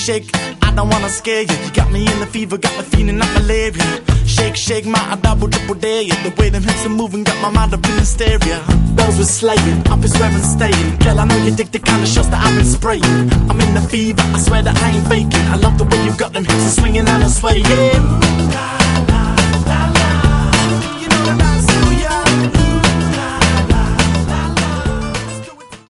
shake, I don't wanna scare you. You got me in the fever, got me feeling like malaria. Shake, shake, my double, triple dare you. The way them hips are moving got my mind up in hysteria. Bells were slaying, up is where I'm staying. Girl, I know you dig the kind of shots that I've been spraying. I'm in the fever, I swear that I ain't faking. I love the way you got them hips are swinging and I'm swaying.